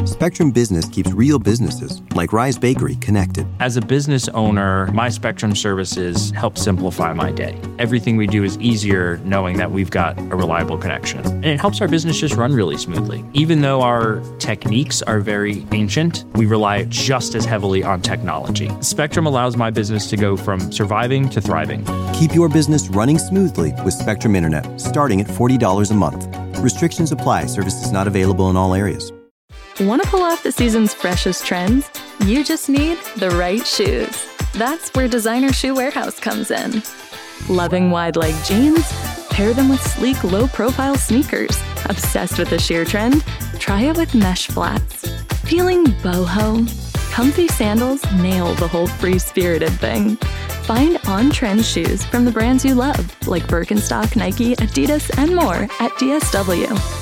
Spectrum Business keeps real businesses, like Rise Bakery, connected. As a business owner, my Spectrum services help simplify my day. Everything we do is easier knowing that we've got a reliable connection. And it helps our business just run really smoothly. Even though our techniques are very ancient, we rely just as heavily on technology. Spectrum allows my business to go from surviving to thriving. Keep your business running smoothly with Spectrum Internet, starting at $40 a month. Restrictions apply. Services not available in all areas. Want to pull off the season's freshest trends? You just need the right shoes. That's where Designer Shoe Warehouse comes in. Loving wide-leg jeans? Pair them with sleek, low-profile sneakers. Obsessed with the sheer trend? Try it with mesh flats. Feeling boho? Comfy sandals nail the whole free-spirited thing. Find on-trend shoes from the brands you love, like Birkenstock, Nike, Adidas, and more at DSW.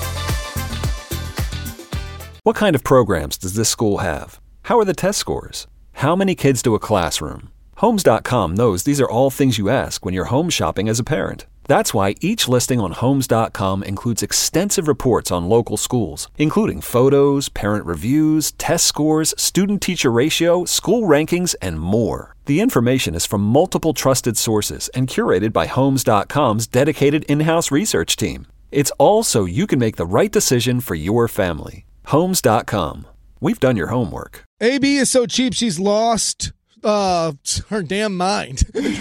What kind of programs does this school have? How are the test scores? How many kids do a classroom? Homes.com knows these are all things you ask when you're home shopping as a parent. That's why each listing on Homes.com includes extensive reports on local schools, including photos, parent reviews, test scores, student-teacher ratio, school rankings, and more. The information is from multiple trusted sources and curated by Homes.com's dedicated in-house research team. It's all so you can make the right decision for your family. Homes.com. We've done your homework. AB is so cheap she's lost her damn mind.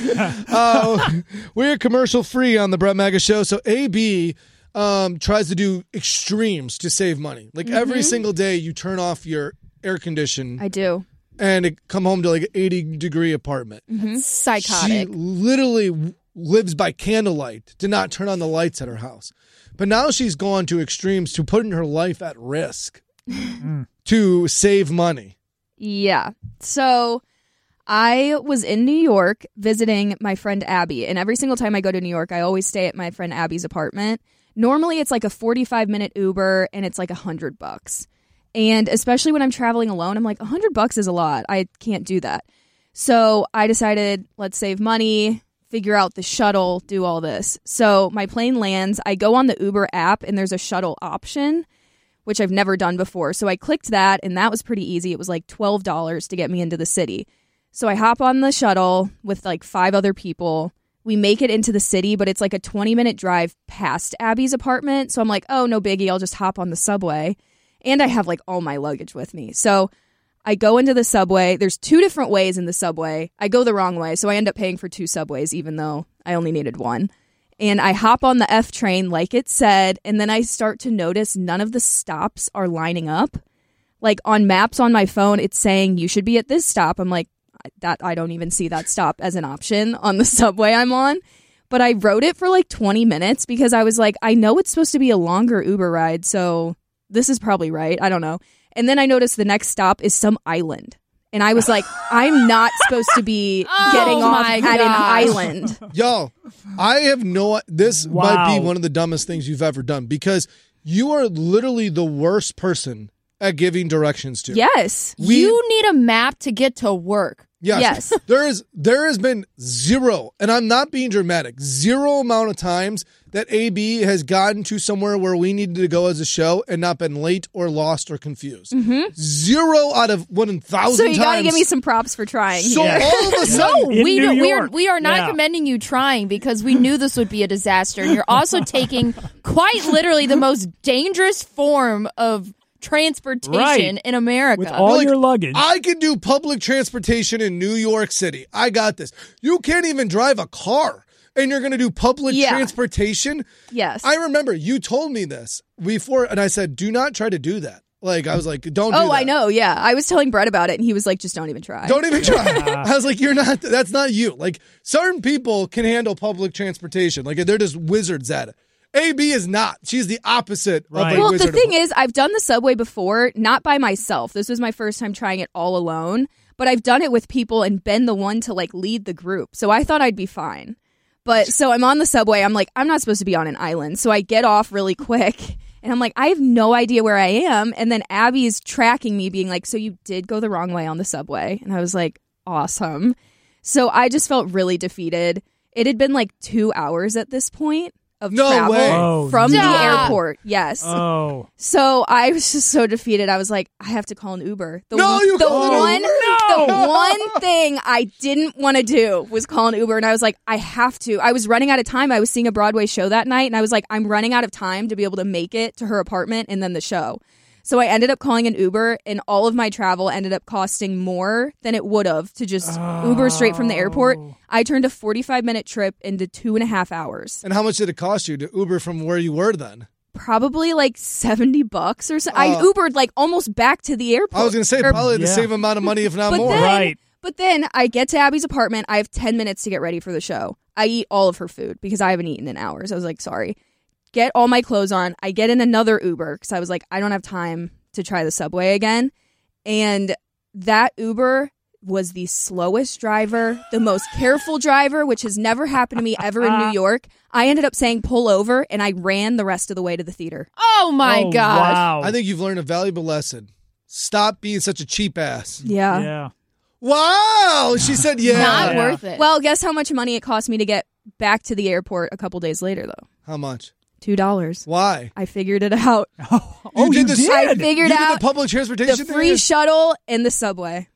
We're commercial free on the Brett Mega Show. So AB tries to do extremes to save money. Like every single day you turn off your air condition. I do. And it come home to like an 80-degree apartment. It's psychotic. She literally lives by candlelight to not turn on the lights at her house. But now she's gone to extremes to putting her life at risk to save money. Yeah. So I was in New York visiting my friend Abby, and every single time I go to New York, I always stay at my friend Abby's apartment. Normally, it's like a 45-minute Uber, and it's like $100. And especially when I'm traveling alone, I'm like, $100 is a lot. I can't do that. So I decided, let's save money, figure out the shuttle, do all this. So my plane lands, I go on the Uber app, and there's a shuttle option, which I've never done before. So I clicked that, and that was pretty easy. It was like $12 to get me into the city. So I hop on the shuttle with like 5 other people. We make it into the city, but it's like a 20-minute drive past Abby's apartment. So I'm like, oh, no biggie. I'll just hop on the subway. And I have like all my luggage with me. So I go into the subway. There's 2 different ways in the subway. I go the wrong way, so I end up paying for 2 subways, even though I only needed 1. And I hop on the F train like it said, and then I start to notice none of the stops are lining up. Like on maps on my phone, it's saying you should be at this stop. I'm like, that I don't even see that stop as an option on the subway I'm on. But I rode it for like 20 minutes because I was like, I know it's supposed to be a longer Uber ride, so this is probably right. I don't know. And then I noticed the next stop is some island. And I was like, I'm not supposed to be getting off at an island. Yo, I have this might be one of the dumbest things you've ever done because you are literally the worst person at giving directions to. Yes. You need a map to get to work. Yes. There has been zero, and I'm not being dramatic, zero amount of times that AB has gotten to somewhere where we needed to go as a show and not been late or lost or confused. 0 out of 1,000 times. So you got to give me some props for trying. So all of a sudden, we are not commending you trying because we knew this would be a disaster. And you're also taking quite literally the most dangerous form of transportation in America. With all your luggage. I can do public transportation in New York City. I got this. You can't even drive a car. And you're going to do public transportation? Yes. I remember you told me this before, and I said, do not try to do that. Like, I was like, don't do that. Oh, I know, yeah. I was telling Brett about it, and he was like, just don't even try. Don't even try. I was like, that's not you. Like, certain people can handle public transportation. Like, they're just wizards at it. AB is not. She's the opposite of a Well, wizard. the thing is, I've done the subway before, not by myself. This was my first time trying it all alone. But I've done it with people and been the one to, like, lead the group. So I thought I'd be fine. But so I'm on the subway. I'm like, I'm not supposed to be on an island. So I get off really quick. And I'm like, I have no idea where I am. And then Abby's tracking me being like, so you did go the wrong way on the subway. And I was like, awesome. So I just felt really defeated. It had been like 2 hours at this point. of No travel way. from the Stop. airport. Yes. Oh. So I was just so defeated. I was like, I have to call an Uber. The one thing I didn't want to do was call an Uber, and I was like, I have to. I was running out of time. I was seeing a Broadway show that night, and I was like, I'm running out of time to be able to make it to her apartment and then the show. So I ended up calling an Uber, and all of my travel ended up costing more than it would have to just Uber straight from the airport. I turned a 45-minute trip into 2.5 hours. And how much did it cost you to Uber from where you were then? Probably like $70 or so. I Ubered like almost back to the airport. I was going to say probably the same amount of money, if not more. But then I get to Abby's apartment. I have 10 minutes to get ready for the show. I eat all of her food because I haven't eaten in hours. I was like, sorry. Get all my clothes on. I get in another Uber because I was like, I don't have time to try the subway again. And that Uber was the slowest driver, the most careful driver, which has never happened to me ever in New York. I ended up saying pull over, and I ran the rest of the way to the theater. Oh my gosh. Wow. I think you've learned a valuable lesson. Stop being such a cheap ass. Yeah. Wow. She said yeah. Not worth it. Well, guess how much money it cost me to get back to the airport a couple days later, though? How much? $2. Why? I figured it out. You did this. I figured you did out the public transportation the thing? free shuttle and the subway.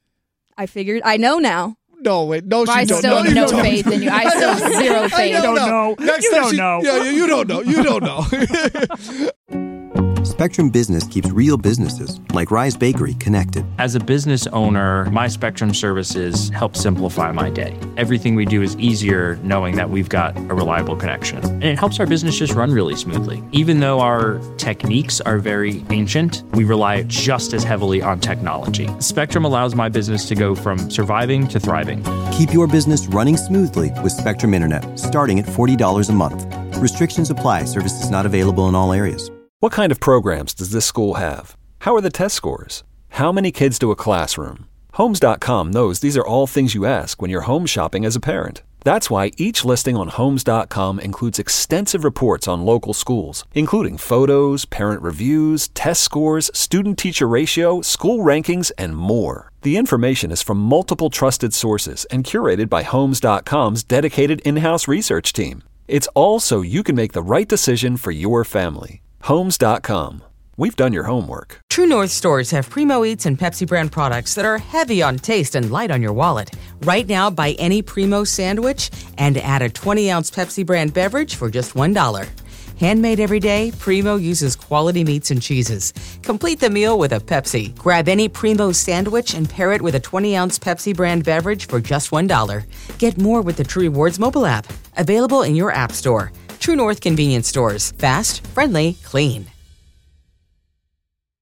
I know now. No, wait. No, she I don't. still No, have you no don't. faith in you. I still have zero faith. I don't know. Next You time don't know. Yeah, you don't know. You don't know. Spectrum Business keeps real businesses, like Rise Bakery, connected. As a business owner, my Spectrum services help simplify my day. Everything we do is easier knowing that we've got a reliable connection. And it helps our business just run really smoothly. Even though our techniques are very ancient, we rely just as heavily on technology. Spectrum allows my business to go from surviving to thriving. Keep your business running smoothly with Spectrum Internet, starting at $40 a month. Restrictions apply. Services not available in all areas. What kind of programs does this school have? How are the test scores? How many kids do a classroom? Homes.com knows these are all things you ask when you're home shopping as a parent. That's why each listing on Homes.com includes extensive reports on local schools, including photos, parent reviews, test scores, student-teacher ratio, school rankings, and more. The information is from multiple trusted sources and curated by Homes.com's dedicated in-house research team. It's all so you can make the right decision for your family. Homes.com. We've done your homework. True North stores have Primo Eats and Pepsi brand products that are heavy on taste and light on your wallet. Right now, buy any Primo sandwich and add a 20-ounce Pepsi brand beverage for just $1. Handmade every day, Primo uses quality meats and cheeses. Complete the meal with a Pepsi. Grab any Primo sandwich and pair it with a 20-ounce Pepsi brand beverage for just $1. Get more with the True Rewards mobile app. Available in your app store. True North convenience stores. Fast, friendly, clean.